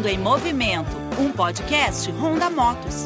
Mundo em Movimento, um podcast Honda Motos.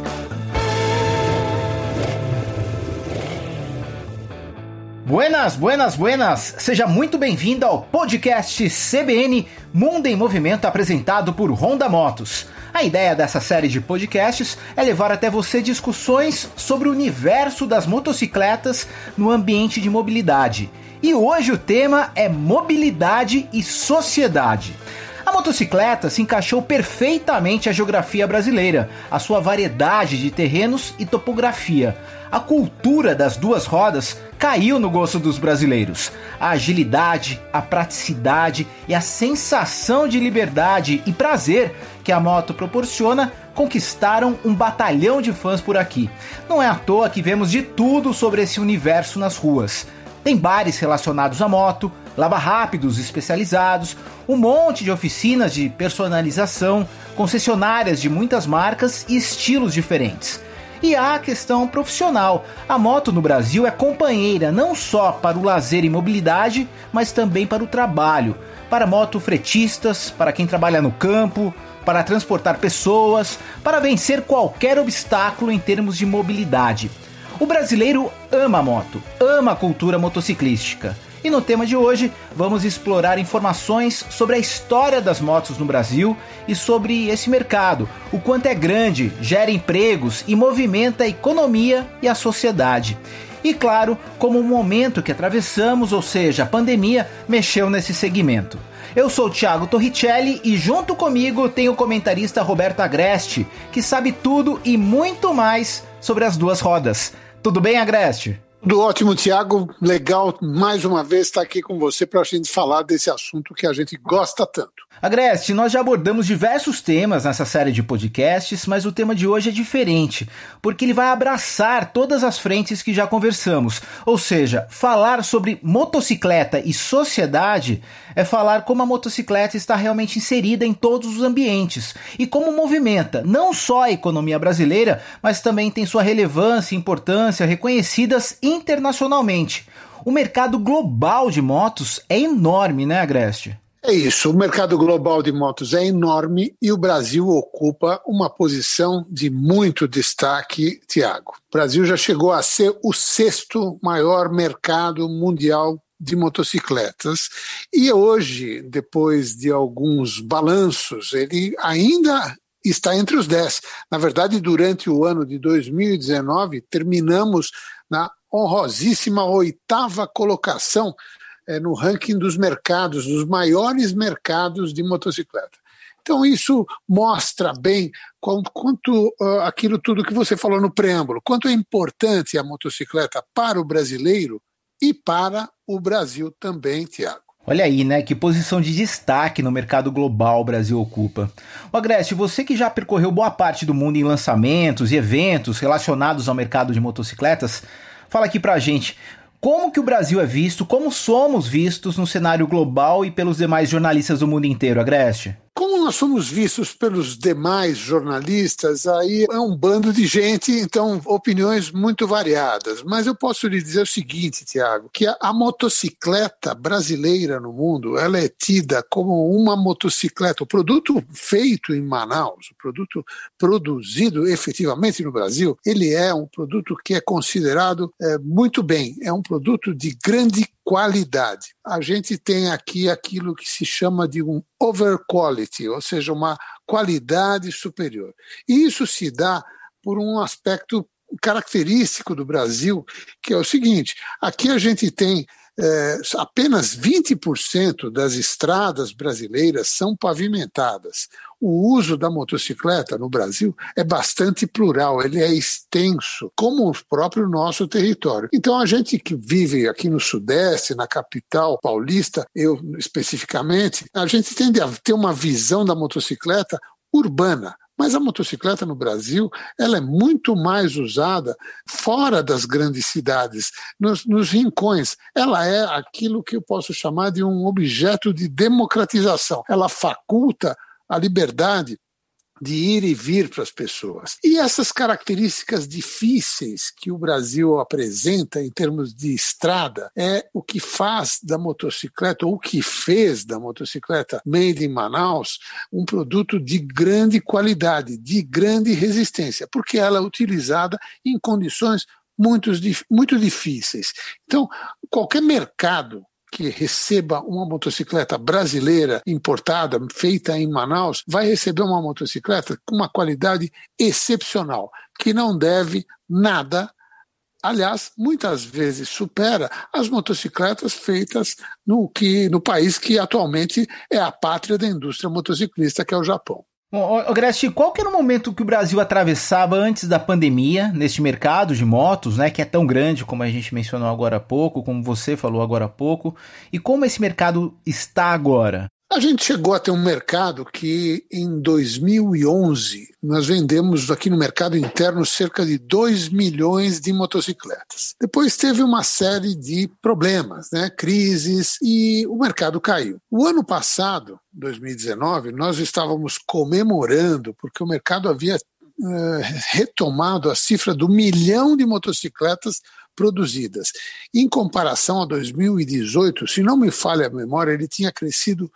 Buenas, buenas, buenas! Seja muito bem-vindo ao podcast CBN Mundo em Movimento, apresentado por Honda Motos. A ideia dessa série de podcasts é levar até você discussões sobre o universo das motocicletas no ambiente de mobilidade. E hoje o tema é mobilidade e sociedade. A motocicleta se encaixou perfeitamente à geografia brasileira, a sua variedade de terrenos e topografia. A cultura das duas rodas caiu no gosto dos brasileiros. A agilidade, a praticidade e a sensação de liberdade e prazer que a moto proporciona conquistaram um batalhão de fãs por aqui. Não é à toa que vemos de tudo sobre esse universo nas ruas. Tem bares relacionados à moto, lava-rápidos especializados, um monte de oficinas de personalização, concessionárias de muitas marcas e estilos diferentes. E há a questão profissional. A moto no Brasil é companheira não só para o lazer e mobilidade, mas também para o trabalho. Para motofretistas, para quem trabalha no campo, para transportar pessoas, para vencer qualquer obstáculo em termos de mobilidade. O brasileiro ama a moto, ama a cultura motociclística. E no tema de hoje, vamos explorar informações sobre a história das motos no Brasil e sobre esse mercado, o quanto é grande, gera empregos e movimenta a economia e a sociedade. E claro, como o momento que atravessamos, ou seja, a pandemia, mexeu nesse segmento. Eu sou o Thiago Torricelli e junto comigo tem o comentarista Roberto Agreste, que sabe tudo e muito mais sobre as duas rodas. Tudo bem, Agreste? Tudo ótimo, Thiago. Legal mais uma vez estar aqui com você para a gente falar desse assunto que a gente gosta tanto. Agreste, nós já abordamos diversos temas nessa série de podcasts, mas o tema de hoje é diferente, porque ele vai abraçar todas as frentes que já conversamos. Ou seja, falar sobre motocicleta e sociedade é falar como a motocicleta está realmente inserida em todos os ambientes e como movimenta não só a economia brasileira, mas também tem sua relevância e importância reconhecidas internacionalmente. O mercado global de motos é enorme, né, Agreste? É isso, o mercado global de motos é enorme e o Brasil ocupa uma posição de muito destaque, Thiago. O Brasil já chegou a ser o sexto maior mercado mundial de motocicletas e hoje, depois de alguns balanços, ele ainda está entre os 10. Na verdade, durante o ano de 2019, terminamos na honrosíssima 8ª colocação no ranking dos mercados, dos maiores mercados de motocicleta. Então isso mostra bem quanto aquilo tudo que você falou no preâmbulo, quanto é importante a motocicleta para o brasileiro e para o Brasil também, Thiago. Olha aí, né? Que posição de destaque no mercado global o Brasil ocupa. O Agreste, você que já percorreu boa parte do mundo em lançamentos e eventos relacionados ao mercado de motocicletas, fala aqui pra gente, como que o Brasil é visto, como somos vistos no cenário global e pelos demais jornalistas do mundo inteiro, Agreste? Como nós somos vistos pelos demais jornalistas, aí é um bando de gente, então opiniões muito variadas. Mas eu posso lhe dizer o seguinte, Thiago, que a motocicleta brasileira no mundo, ela é tida como uma motocicleta, o produto feito em Manaus, o produto produzido efetivamente no Brasil, ele é um produto que é considerado muito bem, é um produto de grande qualidade. A gente tem aqui aquilo que se chama de um overquality, ou seja, uma qualidade superior. E isso se dá por um aspecto característico do Brasil, que é o seguinte, aqui a gente tem apenas 20% das estradas brasileiras são pavimentadas. O uso da motocicleta no Brasil é bastante plural, ele é extenso, como o próprio nosso território. Então a gente que vive aqui no Sudeste, na capital paulista, eu especificamente, a gente tende a ter uma visão da motocicleta urbana. Mas a motocicleta no Brasil, ela é muito mais usada fora das grandes cidades, nos rincões. Ela é aquilo que eu posso chamar de um objeto de democratização. Ela faculta a liberdade de ir e vir para as pessoas. E essas características difíceis que o Brasil apresenta em termos de estrada é o que faz da motocicleta, ou o que fez da motocicleta made in Manaus, um produto de grande qualidade, de grande resistência, porque ela é utilizada em condições muito difíceis. Então, qualquer mercado que receba uma motocicleta brasileira importada, feita em Manaus, vai receber uma motocicleta com uma qualidade excepcional, que não deve nada, aliás, muitas vezes supera as motocicletas feitas no país que atualmente é a pátria da indústria motociclista, que é o Japão. Bom, Agreste, qual que era o momento que o Brasil atravessava antes da pandemia, neste mercado de motos, né, que é tão grande, como a gente mencionou agora há pouco, como você falou agora há pouco, e como esse mercado está agora? A gente chegou a ter um mercado que, em 2011, nós vendemos aqui no mercado interno cerca de 2 milhões de motocicletas. Depois teve uma série de problemas, né, crises, e o mercado caiu. O ano passado, 2019, nós estávamos comemorando, porque o mercado havia retomado a cifra do 1 milhão de motocicletas produzidas. Em comparação a 2018, se não me falha a memória, ele tinha crescido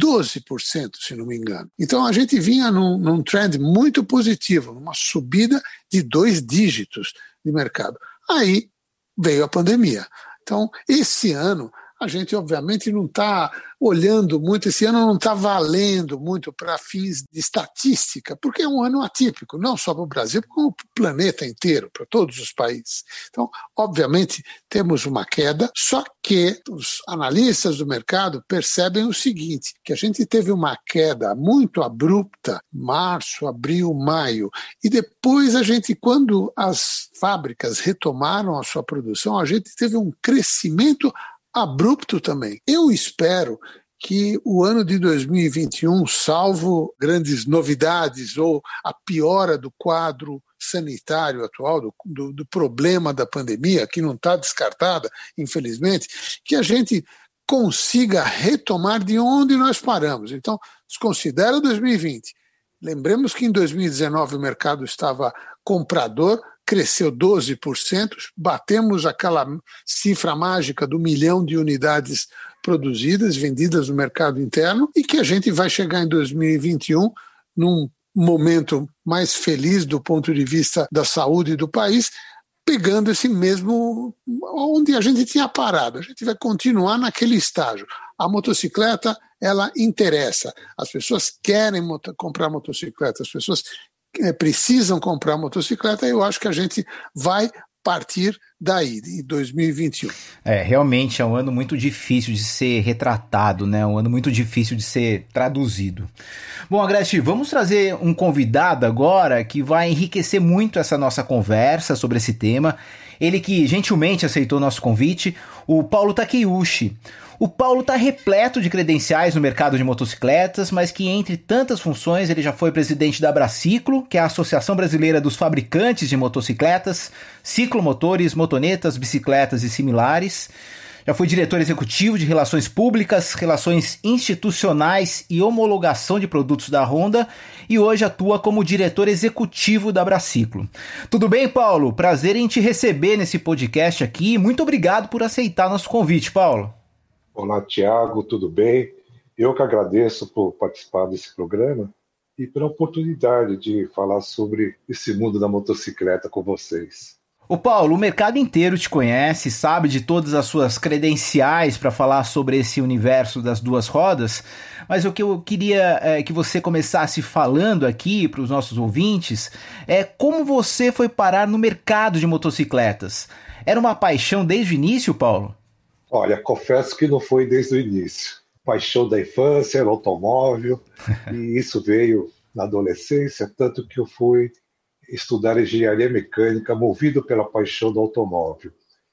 12%, se não me engano. Então a gente vinha num trend muito positivo, numa subida de 2 dígitos de mercado. Aí veio a pandemia. Então, esse ano, a gente obviamente não está olhando muito, esse ano não está valendo muito para fins de estatística, porque é um ano atípico, não só para o Brasil, como para o planeta inteiro, para todos os países. Então, obviamente, temos uma queda, só que os analistas do mercado percebem o seguinte, que a gente teve uma queda muito abrupta, março, abril, maio, e depois a gente, quando as fábricas retomaram a sua produção, a gente teve um crescimento abrupto também. Eu espero que o ano de 2021, salvo grandes novidades ou a piora do quadro sanitário atual, do problema da pandemia, que não está descartada, infelizmente, que a gente consiga retomar de onde nós paramos. Então, desconsidera 2020. Lembremos que em 2019 o mercado estava comprador, cresceu 12%, batemos aquela cifra mágica do 1 milhão de unidades produzidas, vendidas no mercado interno, e que a gente vai chegar em 2021 num momento mais feliz do ponto de vista da saúde do país, pegando esse mesmo onde a gente tinha parado. A gente vai continuar naquele estágio. A motocicleta, ela interessa. As pessoas querem comprar motocicleta, as pessoas precisam comprar motocicleta, e eu acho que a gente vai partir daí, em 2021. Realmente é um ano muito difícil de ser retratado, né? Um ano muito difícil de ser traduzido. Bom, Agreste, vamos trazer um convidado agora que vai enriquecer muito essa nossa conversa sobre esse tema. Ele que gentilmente aceitou nosso convite, o Paulo Takeuchi. O Paulo está repleto de credenciais no mercado de motocicletas, mas que entre tantas funções ele já foi presidente da Abraciclo, que é a Associação Brasileira dos Fabricantes de Motocicletas, ciclomotores, motonetas, bicicletas e similares. Já foi diretor executivo de Relações Públicas, Relações Institucionais e Homologação de Produtos da Honda e hoje atua como diretor executivo da Abraciclo. Tudo bem, Paulo? Prazer em te receber nesse podcast aqui. Muito obrigado por aceitar nosso convite, Paulo. Olá, Tiago, tudo bem? Eu que agradeço por participar desse programa e pela oportunidade de falar sobre esse mundo da motocicleta com vocês. Ô Paulo, o mercado inteiro te conhece, sabe de todas as suas credenciais para falar sobre esse universo das duas rodas, mas o que eu queria que você começasse falando aqui para os nossos ouvintes é como você foi parar no mercado de motocicletas. Era uma paixão desde o início, Paulo? Olha, confesso que não foi desde o início. Paixão da infância, era automóvel, e isso veio na adolescência, tanto que eu fui estudar engenharia mecânica, movido pela paixão do automóvel.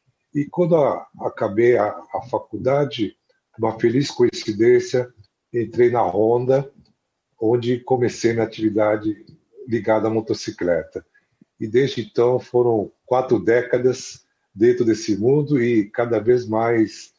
E quando acabei a faculdade, uma feliz coincidência, entrei na Honda, onde comecei minha atividade ligada à motocicleta. E desde então foram 4 décadas dentro desse mundo e cada vez mais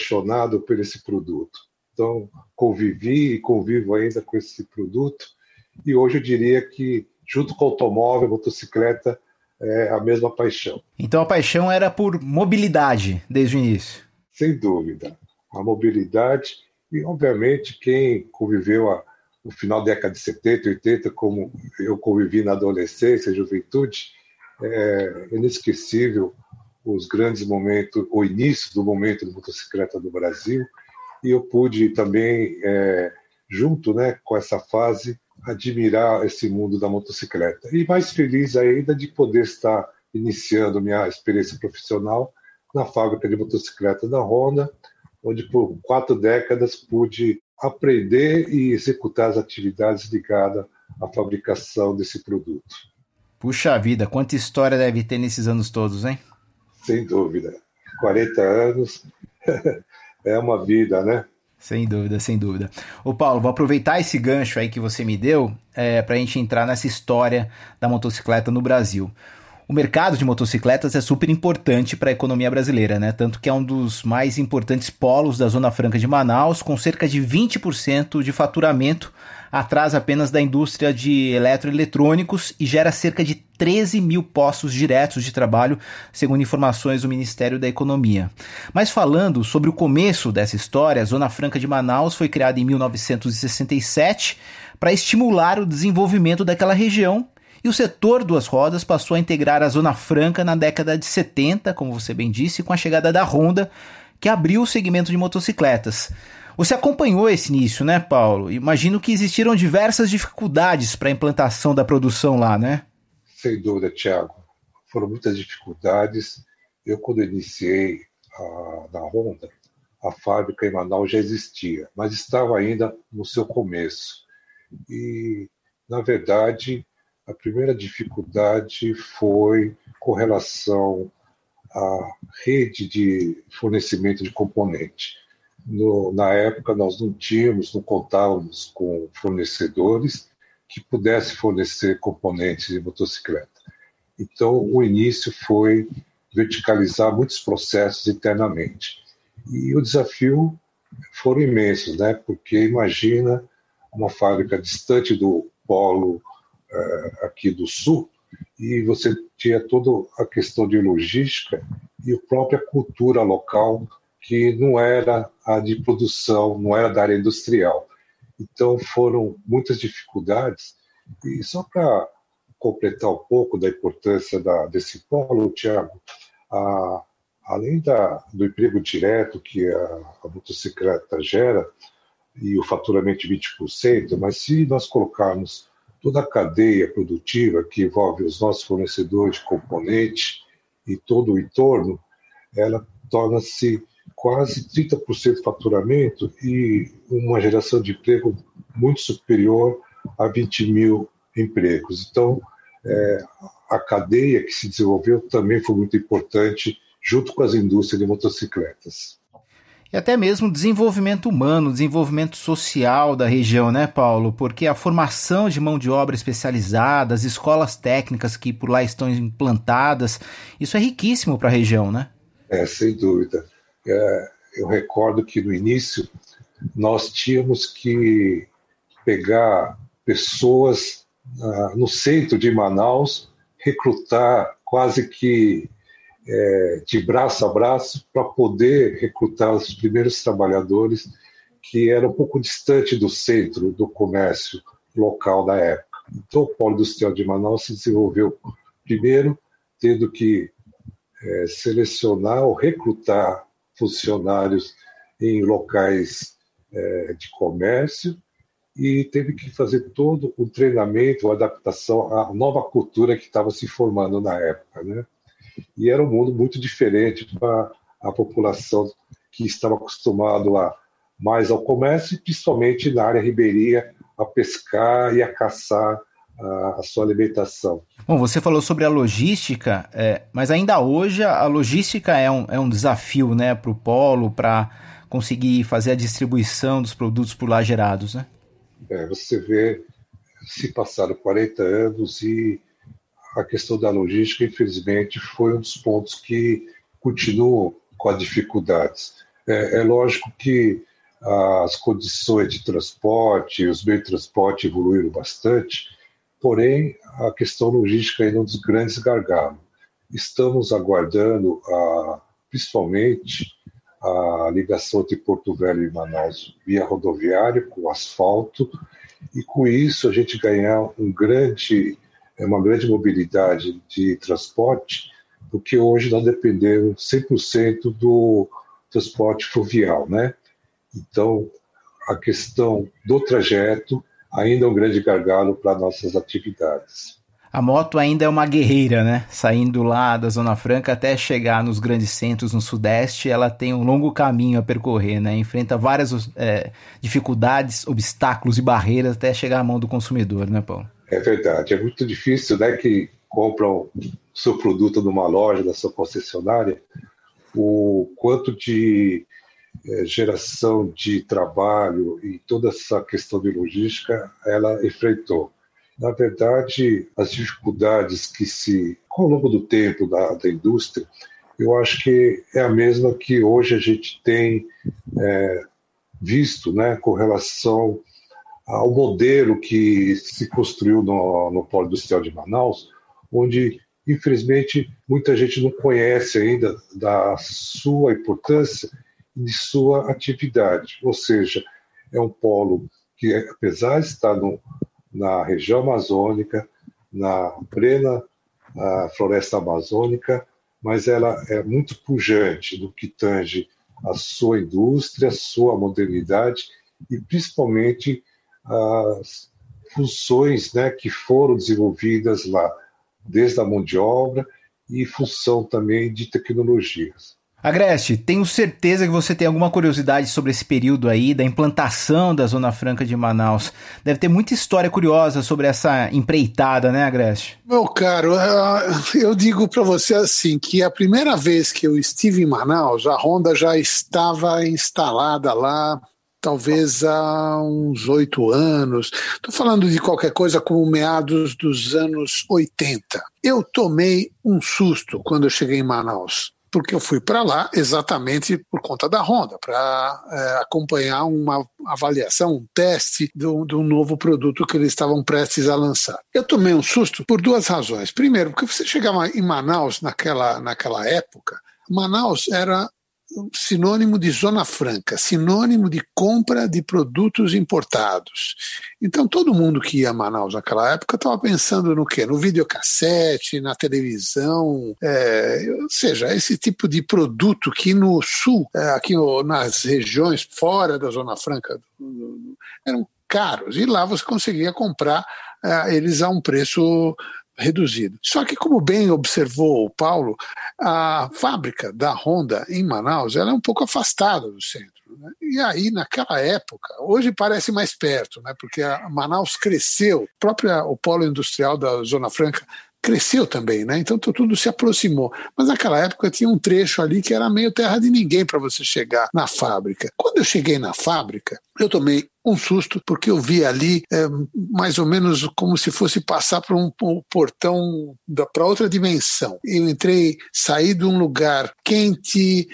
apaixonado por esse produto. Então, convivi e convivo ainda com esse produto E hoje eu diria que, junto com o automóvel, a motocicleta é a mesma paixão. Então a paixão era por mobilidade desde o início. Sem dúvida. A mobilidade e, obviamente, quem conviveu no final da década de 70, 80, como eu convivi na adolescência e juventude, é inesquecível os grandes momentos, o início do momento de motocicleta no Brasil, e eu pude também, junto, né, com essa fase, admirar esse mundo da motocicleta. E mais feliz ainda de poder estar iniciando minha experiência profissional na fábrica de motocicleta da Honda, onde por 4 décadas pude aprender e executar as atividades ligadas à fabricação desse produto. Puxa vida, quanta história deve ter nesses anos todos, hein? Sem dúvida. 40 anos é uma vida, né? Sem dúvida, sem dúvida. Ô Paulo, vou aproveitar esse gancho aí que você me deu para a gente entrar nessa história da motocicleta no Brasil. O mercado de motocicletas é super importante para a economia brasileira, né? Tanto que é um dos mais importantes polos da Zona Franca de Manaus, com cerca de 20% de faturamento, atrás apenas da indústria de eletroeletrônicos e gera cerca de 13 mil postos diretos de trabalho, segundo informações do Ministério da Economia. Mas falando sobre o começo dessa história, a Zona Franca de Manaus foi criada em 1967 para estimular o desenvolvimento daquela região. E o setor duas rodas passou a integrar a Zona Franca na década de 70, como você bem disse, com a chegada da Honda, que abriu o segmento de motocicletas. Você acompanhou esse início, né, Paulo? Imagino que existiram diversas dificuldades para a implantação da produção lá, né? Sem dúvida, Thiago. Foram muitas dificuldades. Eu, quando iniciei na Honda, a fábrica em Manaus já existia, mas estava ainda no seu começo. E, na verdade, a primeira dificuldade foi com relação à rede de fornecimento de componente. Na época, nós não contávamos com fornecedores que pudessem fornecer componentes de motocicleta. Então, o início foi verticalizar muitos processos internamente. E o desafio foram imensos, né? Porque imagina uma fábrica distante do polo aqui do sul, e você tinha toda a questão de logística e a própria cultura local, que não era a de produção, não era da área industrial. Então foram muitas dificuldades, e só para completar um pouco da importância desse polo, Thiago, além do emprego direto que a motocicleta gera, e o faturamento de 20%, mas se nós colocarmos toda a cadeia produtiva que envolve os nossos fornecedores de componentes e todo o entorno, ela torna-se quase 30% de faturamento e uma geração de emprego muito superior a 20 mil empregos. Então, a cadeia que se desenvolveu também foi muito importante, junto com as indústrias de motocicletas. E até mesmo desenvolvimento humano, desenvolvimento social da região, né, Paulo? Porque a formação de mão de obra especializada, as escolas técnicas que por lá estão implantadas, isso é riquíssimo para a região, né? Sem dúvida. Eu recordo que no início nós tínhamos que pegar pessoas no centro de Manaus, recrutar quase que de braço a braço para poder recrutar os primeiros trabalhadores que eram um pouco distante do centro do comércio local da época. Então o Polo Industrial de Manaus se desenvolveu primeiro tendo que selecionar ou recrutar funcionários em locais de comércio e teve que fazer todo um treinamento, uma adaptação à nova cultura que estava se formando na época, né? E era um mundo muito diferente para a população que estava acostumado mais ao comércio, e principalmente na área ribeirinha, a pescar e a caçar a sua alimentação. Bom, você falou sobre a logística, mas ainda hoje a logística é um desafio, né, para o polo, para conseguir fazer a distribuição dos produtos por lá gerados, né? Você vê, se passaram 40 anos e a questão da logística, infelizmente, foi um dos pontos que continuam com as dificuldades. É lógico que as condições de transporte, os meios de transporte evoluíram bastante, porém a questão logística ainda é um dos grandes gargalos. Estamos aguardando, principalmente, a ligação entre Porto Velho e Manaus via rodoviária, com asfalto, e com isso a gente ganhar uma grande mobilidade de transporte, porque hoje nós dependemos 100% do transporte fluvial, né? Então, a questão do trajeto ainda é um grande gargalo para nossas atividades. A moto ainda é uma guerreira, né? Saindo lá da Zona Franca até chegar nos grandes centros no Sudeste, ela tem um longo caminho a percorrer, né? Enfrenta várias dificuldades, obstáculos e barreiras até chegar à mão do consumidor, né, Paulo? É verdade, é muito difícil, né, que compram seu produto numa loja, da sua concessionária, o quanto de geração de trabalho e toda essa questão de logística ela enfrentou. Na verdade, as dificuldades ao longo do tempo da indústria, eu acho que é a mesma que hoje a gente tem visto, né, com relação ao modelo que se construiu no Polo Industrial de Manaus, onde, infelizmente, muita gente não conhece ainda da sua importância e de sua atividade. Ou seja, é um polo que, apesar de estar na região amazônica, na plena floresta amazônica, mas ela é muito pujante no que tange a sua indústria, a sua modernidade e, principalmente, as funções, né, que foram desenvolvidas lá, desde a mão de obra e função também de tecnologias. Agreste, tenho certeza que você tem alguma curiosidade sobre esse período aí, da implantação da Zona Franca de Manaus. Deve ter muita história curiosa sobre essa empreitada, né, Agreste? Meu caro, eu digo para você assim, que a primeira vez que eu estive em Manaus, a Honda já estava instalada lá, talvez há uns 8 anos. Estou falando de qualquer coisa como meados dos anos 80. Eu tomei um susto quando eu cheguei em Manaus, porque eu fui para lá exatamente por conta da Honda, para acompanhar uma avaliação, um teste de um novo produto que eles estavam prestes a lançar. Eu tomei um susto por 2 razões. Primeiro, porque você chegava em Manaus naquela época, Manaus era sinônimo de Zona Franca, sinônimo de compra de produtos importados. Então todo mundo que ia a Manaus naquela época estava pensando no quê? No videocassete, na televisão, ou seja, esse tipo de produto que no sul, aqui nas regiões fora da Zona Franca, eram caros, e lá você conseguia comprar eles a um preço reduzido. Só que, como bem observou o Paulo, a fábrica da Honda em Manaus ela é um pouco afastada do centro, né? E aí, naquela época, hoje parece mais perto, né? Porque a Manaus cresceu, o polo industrial da Zona Franca cresceu também, né? Então tudo se aproximou. Mas naquela época tinha um trecho ali que era meio terra de ninguém para você chegar na fábrica. Quando eu cheguei na fábrica, eu tomei um susto, porque eu vi ali mais ou menos como se fosse passar por um portão para outra dimensão. Eu saí de um lugar quente,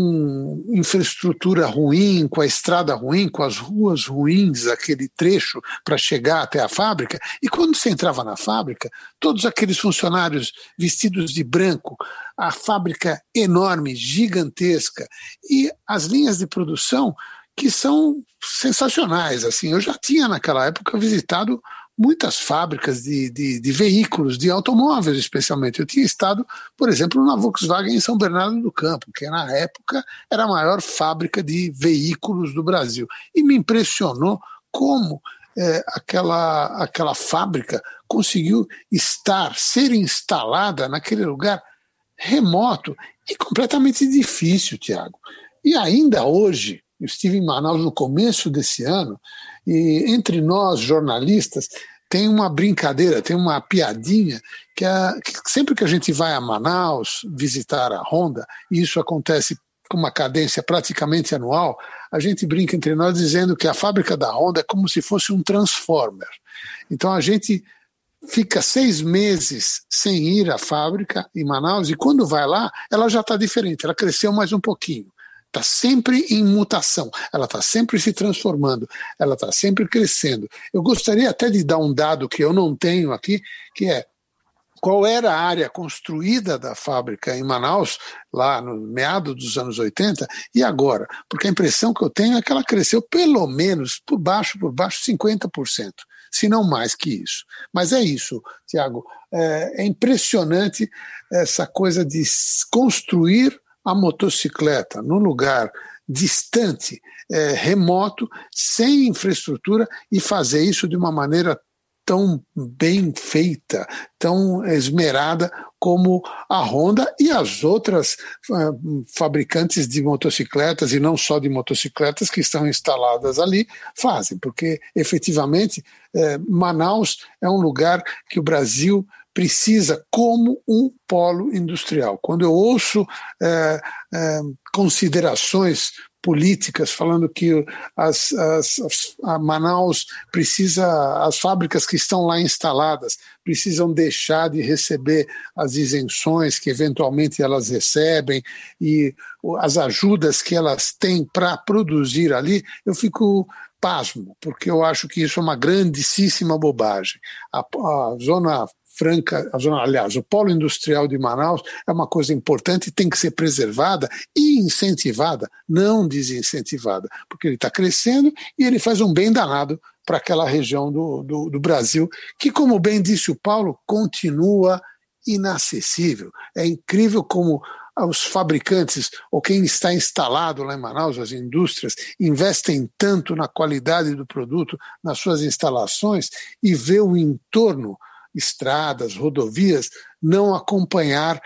com infraestrutura ruim, com a estrada ruim, com as ruas ruins, aquele trecho para chegar até a fábrica. E quando você entrava na fábrica, todos aqueles funcionários vestidos de branco, a fábrica enorme, gigantesca, e as linhas de produção que são sensacionais. Assim, eu já tinha naquela época visitado muitas fábricas de veículos, de automóveis especialmente. Eu tinha estado, por exemplo, na Volkswagen em São Bernardo do Campo, que na época era a maior fábrica de veículos do Brasil. E me impressionou como aquela fábrica conseguiu ser instalada naquele lugar remoto e completamente difícil, Tiago. E ainda hoje, eu estive em Manaus no começo desse ano, e entre nós, jornalistas, tem uma brincadeira, tem uma piadinha, que sempre que a gente vai a Manaus visitar a Honda, e isso acontece com uma cadência praticamente anual, a gente brinca entre nós dizendo que a fábrica da Honda é como se fosse um transformer. Então a gente fica 6 meses sem ir à fábrica em Manaus, e quando vai lá, ela já está diferente, ela cresceu mais um pouquinho. está sempre em mutação, ela está sempre se transformando, ela está sempre crescendo. Eu gostaria até de dar um dado que eu não tenho aqui, que é qual era a área construída da fábrica em Manaus, lá no meado dos anos 80, e agora? Porque a impressão que eu tenho é que ela cresceu pelo menos, por baixo, 50%, se não mais que isso. Mas é isso, Tiago, é impressionante essa coisa de construir a motocicleta num lugar distante, remoto, sem infraestrutura, e fazer isso de uma maneira tão bem feita, tão esmerada como a Honda e as outras fabricantes de motocicletas, e não só de motocicletas, que estão instaladas ali, fazem, porque efetivamente Manaus é um lugar que o Brasil precisa como um polo industrial. Quando eu ouço considerações políticas falando que a Manaus precisa, as fábricas que estão lá instaladas precisam deixar de receber as isenções que eventualmente elas recebem e as ajudas que elas têm para produzir ali, eu fico pasmo, porque eu acho que isso é uma grandíssima bobagem. A Zona Franca, aliás, o polo industrial de Manaus é uma coisa importante e tem que ser preservada e incentivada, não desincentivada, porque ele está crescendo e ele faz um bem danado para aquela região do Brasil, que, como bem disse o Paulo, continua inacessível. É incrível como os fabricantes ou quem está instalado lá em Manaus, as indústrias, investem tanto na qualidade do produto, nas suas instalações, e vê o entorno, estradas, rodovias, não acompanhar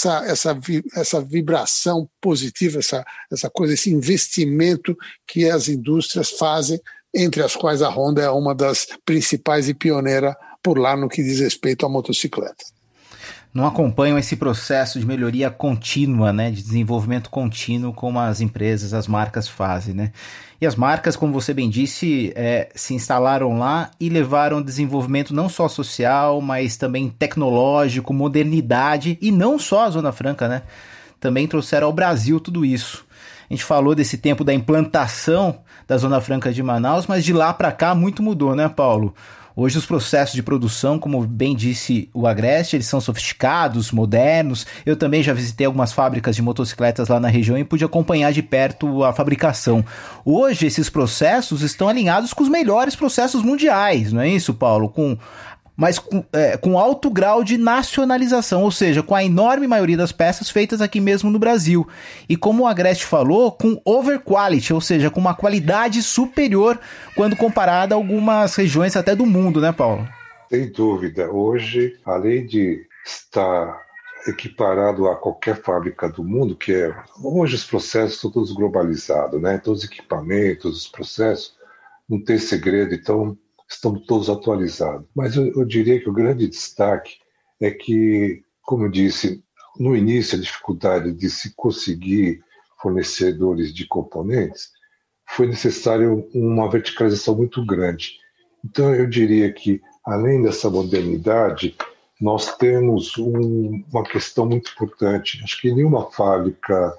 essa vibração positiva, essa coisa, esse investimento que as indústrias fazem, entre as quais a Honda é uma das principais e pioneira por lá no que diz respeito à motocicleta. Não acompanham esse processo de melhoria contínua, né, de desenvolvimento contínuo como as empresas, as marcas fazem, né? E as marcas, como você bem disse, se instalaram lá e levaram desenvolvimento não só social, mas também tecnológico, modernidade, e não só a Zona Franca, né? Também trouxeram ao Brasil tudo isso. A gente falou desse tempo da implantação da Zona Franca de Manaus, mas de lá para cá muito mudou, né, Paulo? Hoje os processos de produção, como bem disse o Agreste, eles são sofisticados, modernos. Eu também já visitei algumas fábricas de motocicletas lá na região e pude acompanhar de perto a fabricação. Hoje esses processos estão alinhados com os melhores processos mundiais, não é isso, Paulo? Mas com alto grau de nacionalização, ou seja, com a enorme maioria das peças feitas aqui mesmo no Brasil. E como o Agreste falou, com overquality, ou seja, com uma qualidade superior quando comparada a algumas regiões até do mundo, né, Paulo? Sem dúvida. Hoje, além de estar equiparado a qualquer fábrica do mundo, hoje os processos são todos globalizados, né? Todos os equipamentos, os processos, não tem segredo, então estão todos atualizados. Mas eu diria que o grande destaque é que, como eu disse, no início a dificuldade de se conseguir fornecedores de componentes, foi necessário uma verticalização muito grande. Então eu diria que, além dessa modernidade, nós temos uma questão muito importante. Acho que nenhuma fábrica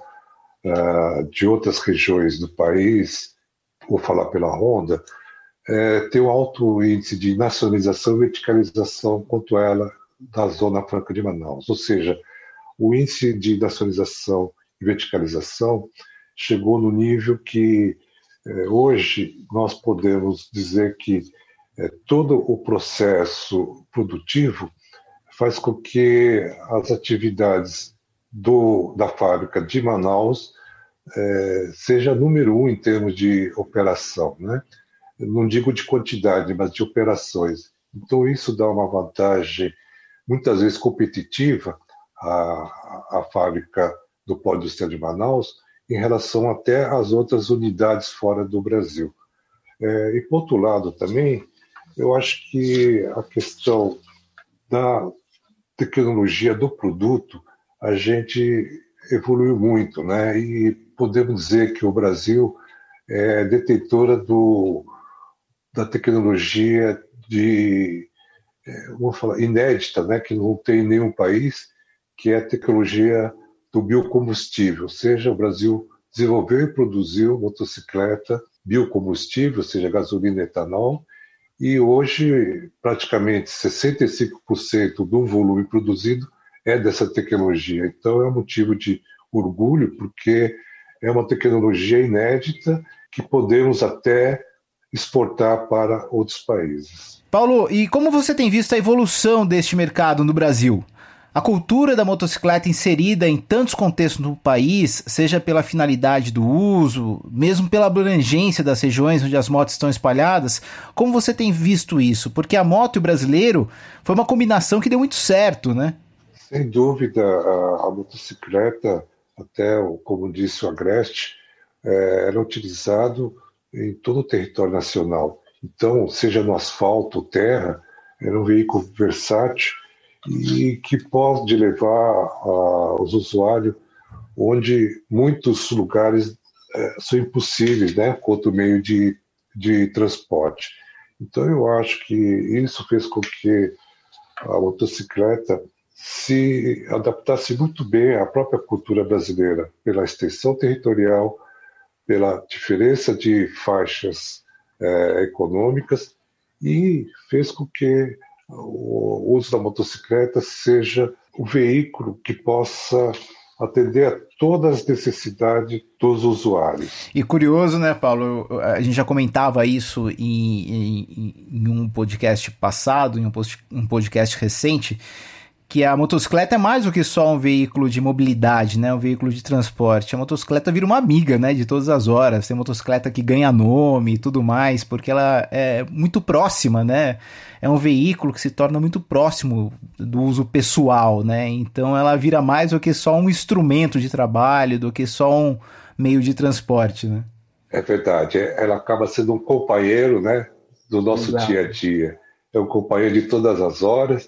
de outras regiões do país, vou falar pela Honda, tem um alto índice de nacionalização e verticalização quanto ela da Zona Franca de Manaus. Ou seja, o índice de nacionalização e verticalização chegou no nível que hoje nós podemos dizer que todo o processo produtivo faz com que as atividades da fábrica de Manaus seja número 1 em termos de operação, né? Não digo de quantidade, mas de operações. Então isso dá uma vantagem, muitas vezes competitiva, à fábrica do Polo Industrial de Manaus, em relação até às outras unidades fora do Brasil. E, por outro lado, também, eu acho que a questão da tecnologia do produto, a gente evoluiu muito, né? E podemos dizer que o Brasil é detentora da tecnologia vamos falar, inédita, né? Que não tem em nenhum país, que é a tecnologia do biocombustível. Ou seja, o Brasil desenvolveu e produziu motocicleta biocombustível, ou seja, gasolina e etanol, e hoje praticamente 65% do volume produzido é dessa tecnologia. Então é um motivo de orgulho, porque é uma tecnologia inédita que podemos até exportar para outros países. Paulo, e como você tem visto a evolução deste mercado no Brasil? A cultura da motocicleta inserida em tantos contextos no país, seja pela finalidade do uso, mesmo pela abrangência das regiões onde as motos estão espalhadas, como você tem visto isso? Porque a moto e o brasileiro foi uma combinação que deu muito certo, né? Sem dúvida, a motocicleta, até como disse o Agreste, era utilizado em todo o território nacional. Então, seja no asfalto ou terra, era um veículo versátil e que pode levar os usuários onde muitos lugares são impossíveis, né, com outro meio de transporte. Então, eu acho que isso fez com que a motocicleta se adaptasse muito bem à própria cultura brasileira, pela extensão territorial, pela diferença de faixas econômicas, e fez com que o uso da motocicleta seja um veículo que possa atender a todas as necessidades dos usuários. E curioso, né, Paulo? A gente já comentava isso em um podcast passado, em um podcast recente, que a motocicleta é mais do que só um veículo de mobilidade, né? Um veículo de transporte. A motocicleta vira uma amiga, né? De todas as horas. Tem motocicleta que ganha nome e tudo mais, porque ela é muito próxima, né? É um veículo que se torna muito próximo do uso pessoal, né? Então ela vira mais do que só um instrumento de trabalho, do que só um meio de transporte, né? É verdade. Ela acaba sendo um companheiro, né? Do nosso Exato. dia a dia. É um companheiro de todas as horas.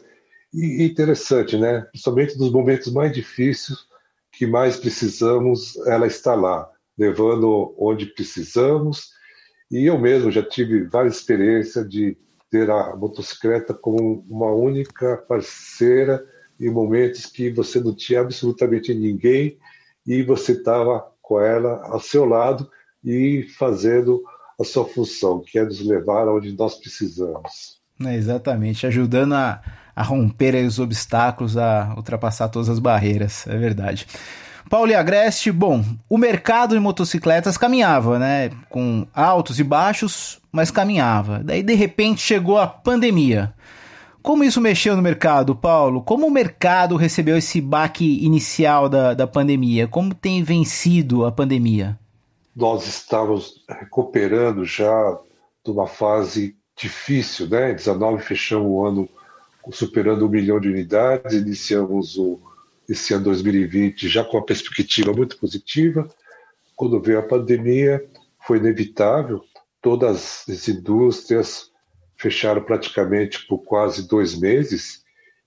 E interessante, né? Principalmente nos momentos mais difíceis, que mais precisamos, ela está lá, levando onde precisamos. E eu mesmo já tive várias experiências de ter a motocicleta como uma única parceira em momentos que você não tinha absolutamente ninguém e você estava com ela ao seu lado e fazendo a sua função, que é nos levar aonde nós precisamos. Exatamente, ajudando a romper os obstáculos, a ultrapassar todas as barreiras, é verdade. Paulo e Agreste, bom, o mercado de motocicletas caminhava, né, com altos e baixos, mas caminhava. Daí, de repente, chegou a pandemia. Como isso mexeu no mercado, Paulo? Como o mercado recebeu esse baque inicial da pandemia? Como tem vencido a pandemia? Nós estávamos recuperando já de uma fase difícil, né? Em 19 fechamos o ano superando 1 milhão de unidades, iniciamos esse ano 2020 já com uma perspectiva muito positiva. Quando veio a pandemia, foi inevitável, todas as indústrias fecharam praticamente por quase 2 meses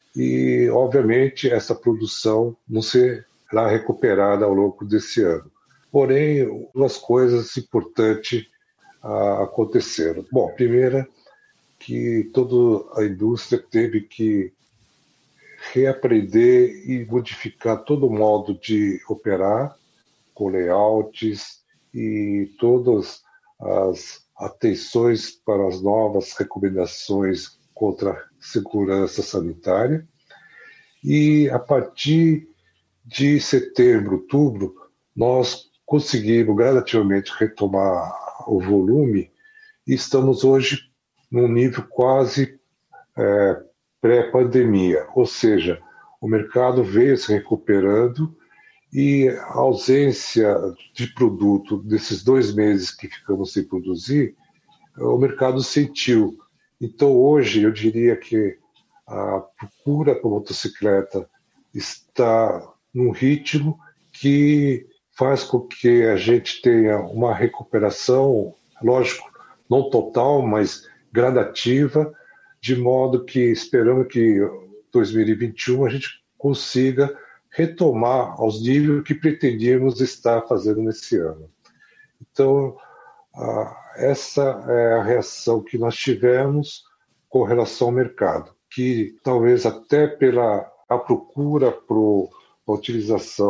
e, obviamente, essa produção não será recuperada ao longo desse ano. Porém, duas coisas importantes aconteceram. Bom, primeira, que toda a indústria teve que reaprender e modificar todo o modo de operar, com layouts e todas as atenções para as novas recomendações contra a segurança sanitária. E a partir de setembro, outubro, nós conseguimos gradativamente retomar o volume e estamos hoje num nível quase pré-pandemia, ou seja, o mercado veio se recuperando e a ausência de produto desses 2 meses que ficamos sem produzir, o mercado sentiu. Então hoje eu diria que a procura por motocicleta está num ritmo que faz com que a gente tenha uma recuperação, lógico, não total, mas gradativa, de modo que esperamos que 2021 a gente consiga retomar aos níveis que pretendíamos estar fazendo nesse ano. Então, essa é a reação que nós tivemos com relação ao mercado, que talvez até pela a procura para a utilização,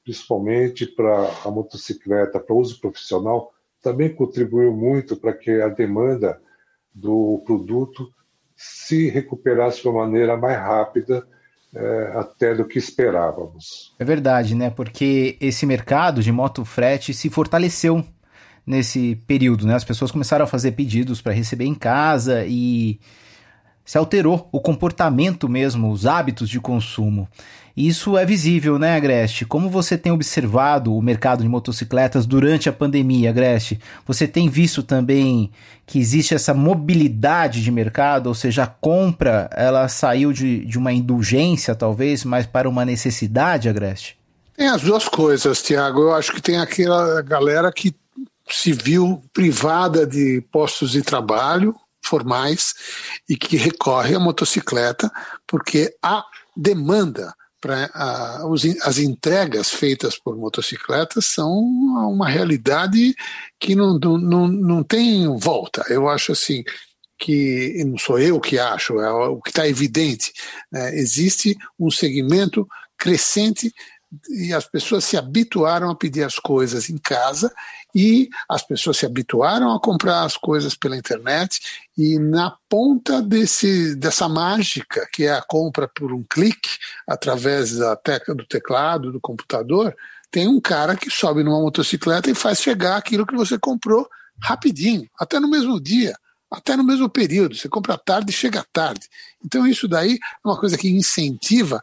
principalmente para a motocicleta, para uso profissional, também contribuiu muito para que a demanda do produto se recuperasse de uma maneira mais rápida, até do que esperávamos. É verdade, né? Porque esse mercado de motofrete se fortaleceu nesse período, né? As pessoas começaram a fazer pedidos para receber em casa e se alterou o comportamento mesmo, os hábitos de consumo. Isso é visível, né, Agreste? Como você tem observado o mercado de motocicletas durante a pandemia, Agreste? Você tem visto também que existe essa mobilidade de mercado, ou seja, a compra, ela saiu de uma indulgência, talvez, mas para uma necessidade, Agreste? Tem as duas coisas, Tiago. Eu acho que tem aquela galera que se viu privada de postos de trabalho formais e que recorre à motocicleta porque a demanda para as entregas feitas por motocicletas são uma realidade que não tem volta. Eu acho assim que, não sou eu que acho, é o que está evidente, né? Existe um segmento crescente e as pessoas se habituaram a pedir as coisas em casa e as pessoas se habituaram a comprar as coisas pela internet e na ponta dessa mágica que é a compra por um clique através da tecla do teclado, do computador, tem um cara que sobe numa motocicleta e faz chegar aquilo que você comprou rapidinho, até no mesmo dia, até no mesmo período. Você compra tarde e chega tarde. Então isso daí é uma coisa que incentiva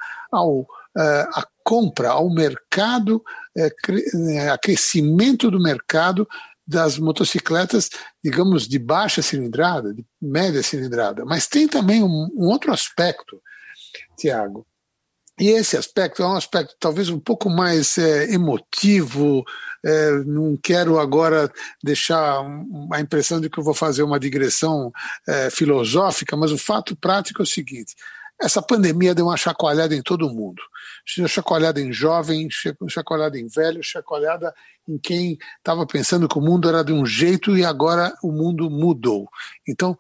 a compra, ao mercado, a crescimento do mercado das motocicletas, digamos, de baixa cilindrada, de média cilindrada. Mas tem também um outro aspecto, Tiago, e esse aspecto é um aspecto talvez um pouco mais emotivo. Não quero agora deixar a impressão de que eu vou fazer uma digressão filosófica, mas o fato prático é o seguinte: essa pandemia deu uma chacoalhada em todo mundo. Deu chacoalhada em jovem, chacoalhada em velho, chacoalhada em quem estava pensando que o mundo era de um jeito e agora o mundo mudou. Então,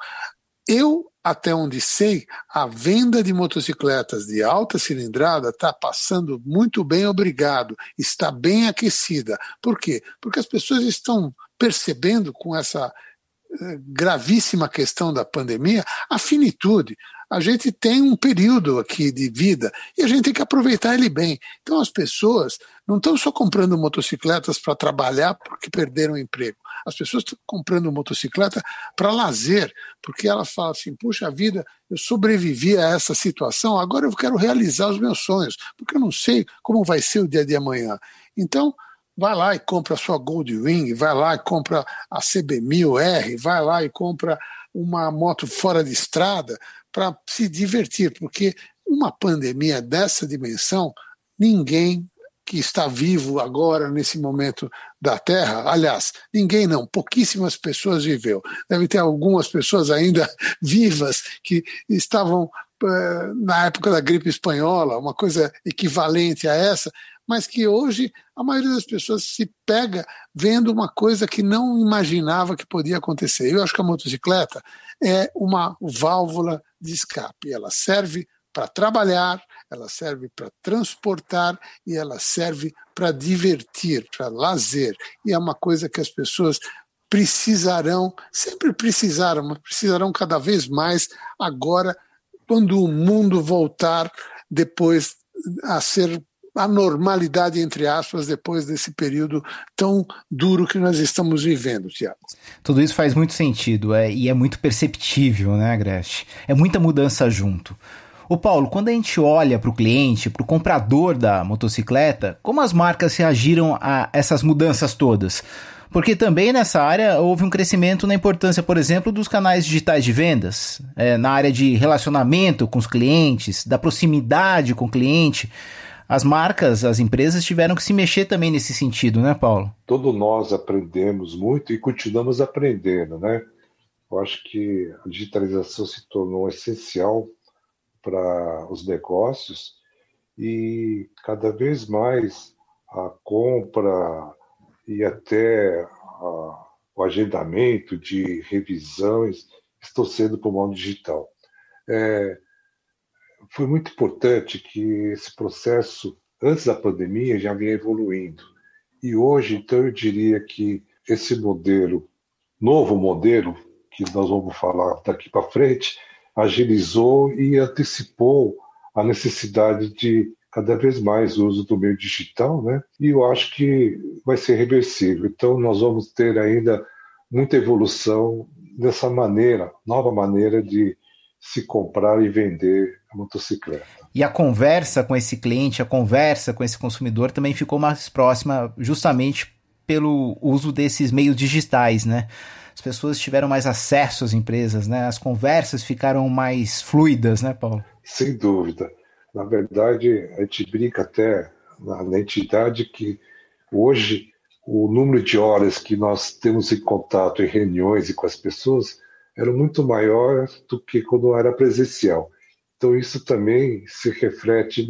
até onde sei, a venda de motocicletas de alta cilindrada está passando muito bem, obrigado. Está bem aquecida. Por quê? Porque as pessoas estão percebendo com essa gravíssima questão da pandemia a finitude. A gente tem um período aqui de vida e a gente tem que aproveitar ele bem. Então as pessoas não estão só comprando motocicletas para trabalhar porque perderam o emprego. As pessoas estão comprando motocicleta para lazer, porque elas falam assim: puxa vida, eu sobrevivi a essa situação, agora eu quero realizar os meus sonhos, porque eu não sei como vai ser o dia de amanhã. Então, vai lá e compra a sua Goldwing, vai lá e compra a CB1000R, vai lá e compra uma moto fora de estrada para se divertir, porque uma pandemia dessa dimensão, ninguém que está vivo agora, nesse momento da Terra, aliás, ninguém não, pouquíssimas pessoas viveu. Deve ter algumas pessoas ainda vivas que estavam na época da gripe espanhola, uma coisa equivalente a essa, mas que hoje a maioria das pessoas se pega vendo uma coisa que não imaginava que podia acontecer. Eu acho que a motocicleta é uma válvula de escape. Ela serve para trabalhar, ela serve para transportar e ela serve para divertir, para lazer. E é uma coisa que as pessoas precisarão, sempre precisaram, mas precisarão cada vez mais agora, quando o mundo voltar depois a ser a normalidade, entre aspas, depois desse período tão duro que nós estamos vivendo, Tiago. Tudo isso faz muito sentido e é muito perceptível, né, Agreste? É muita mudança junto. Ô Paulo, quando a gente olha para o cliente, para o comprador da motocicleta, como as marcas reagiram a essas mudanças todas? Porque também nessa área houve um crescimento na importância, por exemplo, dos canais digitais de vendas, na área de relacionamento com os clientes, da proximidade com o cliente. As marcas, as empresas tiveram que se mexer também nesse sentido, né, Paulo? Todos nós aprendemos muito e continuamos aprendendo, né? Eu acho que a digitalização se tornou essencial para os negócios e cada vez mais a compra e até o agendamento de revisões estão sendo para o modo digital. Foi muito importante que esse processo, antes da pandemia já vinha evoluindo. E hoje, então, eu diria que esse modelo, novo modelo, que nós vamos falar daqui para frente, agilizou e antecipou a necessidade de cada vez mais o uso do meio digital, né? E eu acho que vai ser reversível. Então, nós vamos ter ainda muita evolução dessa maneira, nova maneira de se comprar e vender a motocicleta. E a conversa com esse cliente, a conversa com esse consumidor também ficou mais próxima justamente pelo uso desses meios digitais, né? As pessoas tiveram mais acesso às empresas, né? As conversas ficaram mais fluidas, né, Paulo? Sem dúvida. Na verdade, a gente brinca até na entidade que hoje o número de horas que nós temos em contato em reuniões e com as pessoas era muito maior do que quando era presencial. Então isso também se reflete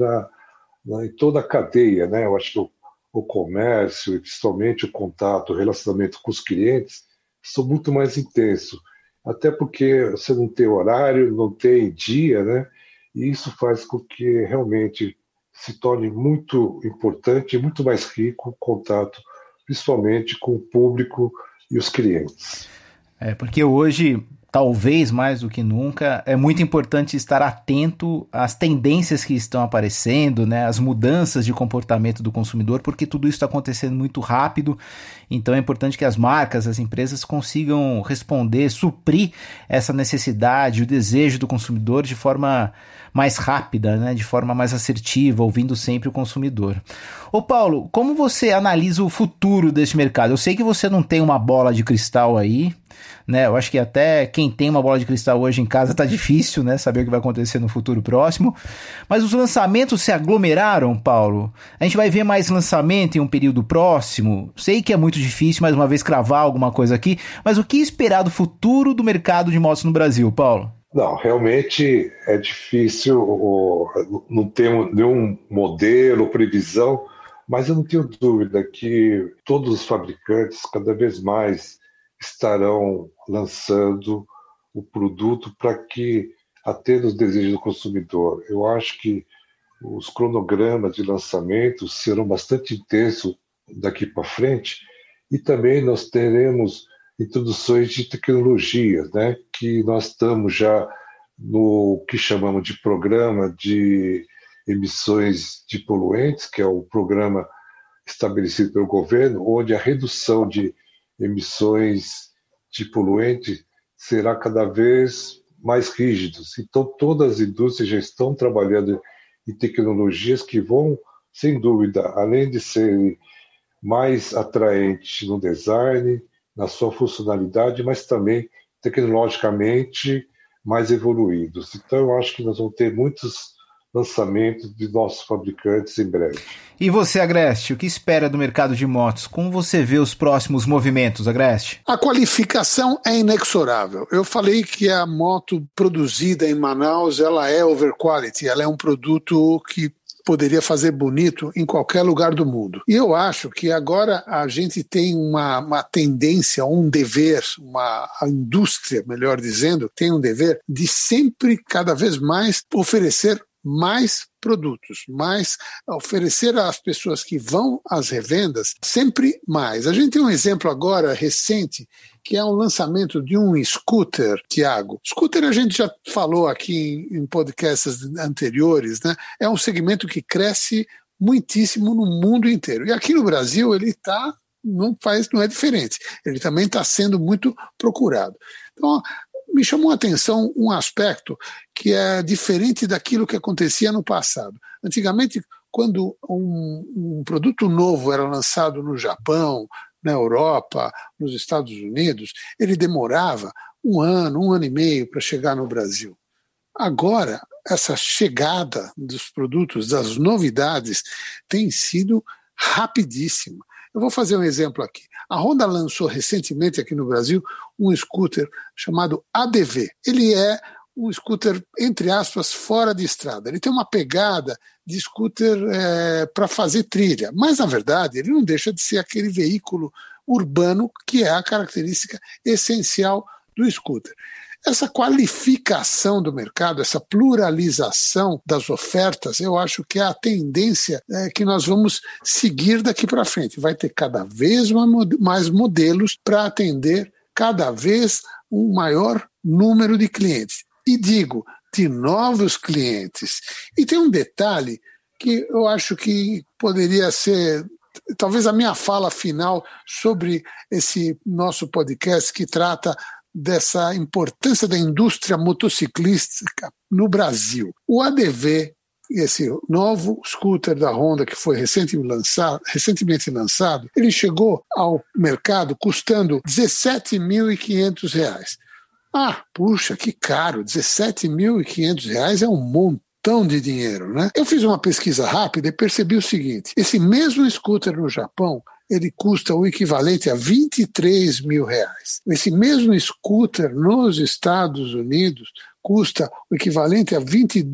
em toda a cadeia, né? Eu acho que o comércio, e principalmente o contato, o relacionamento com os clientes, são muito mais intenso. Até porque você não tem horário, não tem dia, né? E isso faz com que realmente se torne muito importante e muito mais rico o contato, principalmente com o público e os clientes. Porque hoje, talvez mais do que nunca, é muito importante estar atento às tendências que estão aparecendo, né, às mudanças de comportamento do consumidor, porque tudo isso está acontecendo muito rápido. Então é importante que as marcas, as empresas consigam responder, suprir essa necessidade, o desejo do consumidor de forma mais rápida, né, de forma mais assertiva, ouvindo sempre o consumidor. Ô Paulo, como você analisa o futuro desse mercado? Eu sei que você não tem uma bola de cristal aí, né? Eu acho que até quem tem uma bola de cristal hoje em casa tá difícil, né? Saber o que vai acontecer no futuro próximo. Mas os lançamentos se aglomeraram, Paulo? A gente vai ver mais lançamento em um período próximo? Sei que é muito difícil, mais uma vez, cravar alguma coisa aqui, mas o que esperar do futuro do mercado de motos no Brasil, Paulo? Não, realmente é difícil, não ter nenhum modelo, previsão, mas eu não tenho dúvida que todos os fabricantes cada vez mais estarão lançando o produto para que atenda os desejos do consumidor. Eu acho que os cronogramas de lançamento serão bastante intensos daqui para frente e também nós teremos introduções de tecnologias, né, que nós estamos já no que chamamos de programa de emissões de poluentes, que é o programa estabelecido pelo governo, onde a redução de emissões de poluentes será cada vez mais rígidos. Então, todas as indústrias já estão trabalhando em tecnologias que vão, sem dúvida, além de serem mais atraentes no design, na sua funcionalidade, mas também tecnologicamente mais evoluídos. Então, eu acho que nós vamos ter muitos lançamentos de nossos fabricantes em breve. E você, Agreste, o que espera do mercado de motos? Como você vê os próximos movimentos, Agreste? A qualificação é inexorável. Eu falei que a moto produzida em Manaus, ela é overquality, ela é um produto que poderia fazer bonito em qualquer lugar do mundo. E eu acho que agora a gente tem uma tendência, um dever, a indústria, melhor dizendo, tem um dever de sempre, cada vez mais, oferecer mais produtos, mais oferecer às pessoas que vão às revendas sempre mais. A gente tem um exemplo agora recente, que é o lançamento de um scooter, Tiago. Scooter a gente já falou aqui em podcasts anteriores, né? É um segmento que cresce muitíssimo no mundo inteiro. E aqui no Brasil ele não é diferente. Ele também está sendo muito procurado. Então, me chamou a atenção um aspecto que é diferente daquilo que acontecia no passado. Antigamente, quando um produto novo era lançado no Japão, na Europa, nos Estados Unidos, ele demorava um ano e meio para chegar no Brasil. Agora, essa chegada dos produtos, das novidades, tem sido rapidíssima. Eu vou fazer um exemplo aqui. A Honda lançou recentemente aqui no Brasil um scooter chamado ADV. Ele é um scooter, entre aspas, fora de estrada. Ele tem uma pegada de scooter para fazer trilha, mas, na verdade, ele não deixa de ser aquele veículo urbano que é a característica essencial do scooter. essa qualificação do mercado, essa pluralização das ofertas, eu acho que é a tendência que nós vamos seguir daqui para frente. Vai ter cada vez mais modelos para atender cada vez um maior número de clientes. E digo, de novos clientes. E tem um detalhe que eu acho que poderia ser talvez a minha fala final sobre esse nosso podcast que trata dessa importância da indústria motociclística no Brasil. O ADV, esse novo scooter da Honda que foi recentemente lançado, ele chegou ao mercado custando R$ 17.500. Ah, puxa, que caro, R$ 17.500 é um montão de dinheiro, né? Eu fiz uma pesquisa rápida e percebi o seguinte, esse mesmo scooter no Japão, ele custa o equivalente a R$ 23.000. Esse mesmo scooter nos Estados Unidos custa o equivalente a R$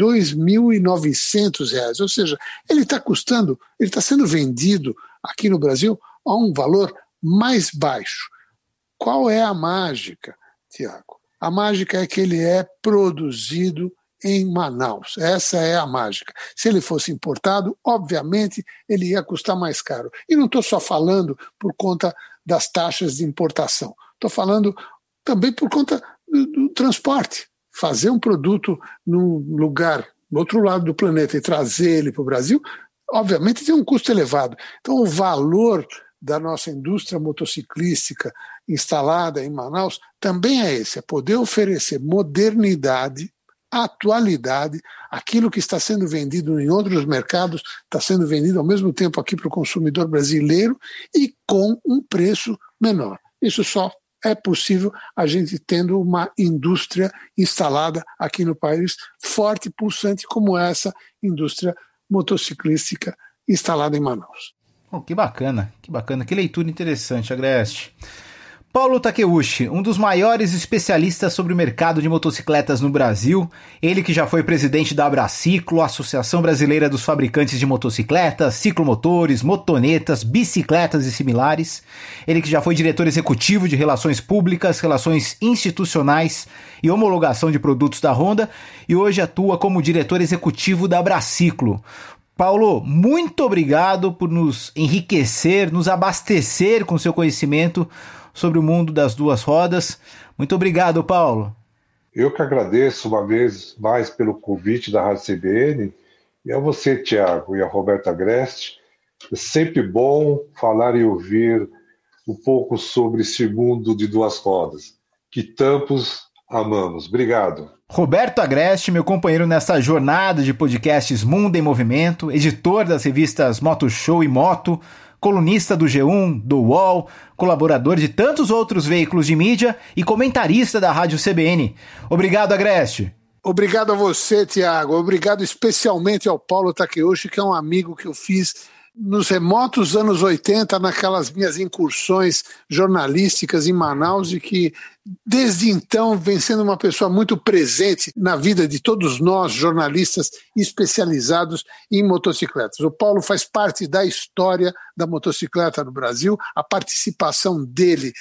22.900, ou seja, ele está sendo vendido aqui no Brasil a um valor mais baixo. Qual é a mágica, Tiago? A mágica é que ele é produzido em Manaus. Essa é a mágica. Se ele fosse importado, obviamente, ele ia custar mais caro. E não estou só falando por conta das taxas de importação. Estou falando também por conta do transporte. Fazer um produto num lugar, do outro lado do planeta, e trazer ele para o Brasil, obviamente tem um custo elevado. Então, o valor da nossa indústria motociclística instalada em Manaus também é esse, é poder oferecer modernidade, atualidade, aquilo que está sendo vendido em outros mercados está sendo vendido ao mesmo tempo aqui para o consumidor brasileiro e com um preço menor. Isso só é possível a gente tendo uma indústria instalada aqui no país forte e pulsante como essa indústria motociclística instalada em Manaus. Oh, que bacana, que leitura interessante, Agreste. Paulo Takeuchi, um dos maiores especialistas sobre o mercado de motocicletas no Brasil, ele que já foi presidente da Abraciclo, Associação Brasileira dos Fabricantes de Motocicletas, ciclomotores, motonetas, bicicletas e similares, ele que já foi diretor executivo de Relações Públicas, Relações Institucionais e Homologação de Produtos da Honda e hoje atua como diretor executivo da Abraciclo. Paulo, muito obrigado por nos enriquecer, nos abastecer com seu conhecimento sobre o mundo das duas rodas. Muito obrigado, Paulo. Eu que agradeço uma vez mais pelo convite da Rádio CBN e a você, Tiago, e a Roberta Agreste. É sempre bom falar e ouvir um pouco sobre esse mundo de duas rodas, que tantos amamos. Obrigado. Roberto Agreste, meu companheiro nessa jornada de podcasts Mundo em Movimento, editor das revistas Moto Show e Moto, colunista do G1, do UOL, colaborador de tantos outros veículos de mídia e comentarista da Rádio CBN. Obrigado, Agreste. Obrigado a você, Tiago. Obrigado especialmente ao Paulo Takeuchi, que é um amigo que eu fiz nos remotos anos 80, naquelas minhas incursões jornalísticas em Manaus e que, desde então, vem sendo uma pessoa muito presente na vida de todos nós, jornalistas especializados em motocicletas. O Paulo faz parte da história da motocicleta no Brasil, a participação dele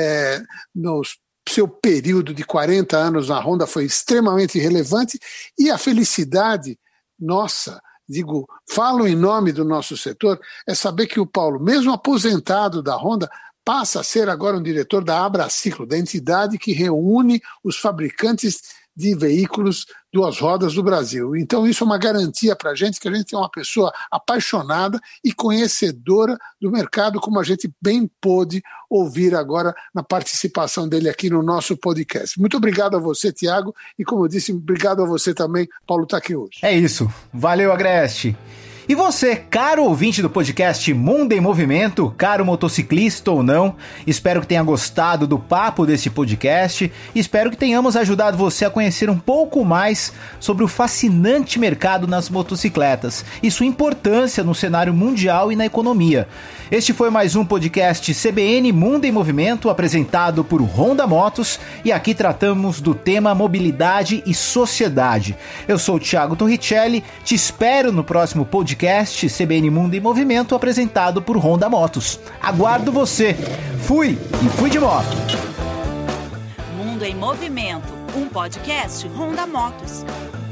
no seu período de 40 anos na Honda foi extremamente relevante e a felicidade nossa, falo em nome do nosso setor, é saber que o Paulo, mesmo aposentado da Honda, passa a ser agora um diretor da Abraciclo, da entidade que reúne os fabricantes de veículos duas rodas do Brasil. Então isso é uma garantia para a gente, que a gente é uma pessoa apaixonada e conhecedora do mercado, como a gente bem pôde ouvir agora na participação dele aqui no nosso podcast. Muito obrigado a você, Tiago, e como eu disse, obrigado a você também, Paulo Takeuchi. É isso. Valeu, Agreste. E você, caro ouvinte do podcast Mundo em Movimento, caro motociclista ou não, espero que tenha gostado do papo desse podcast e espero que tenhamos ajudado você a conhecer um pouco mais sobre o fascinante mercado nas motocicletas e sua importância no cenário mundial e na economia. Este foi mais um podcast CBN Mundo em Movimento, apresentado por Honda Motos, e aqui tratamos do tema mobilidade e sociedade. Eu sou o Thiago Torricelli, te espero no próximo podcast CBN Mundo em Movimento, apresentado por Honda Motos. Aguardo você. Fui e fui de moto. Mundo em Movimento. um podcast Honda Motos.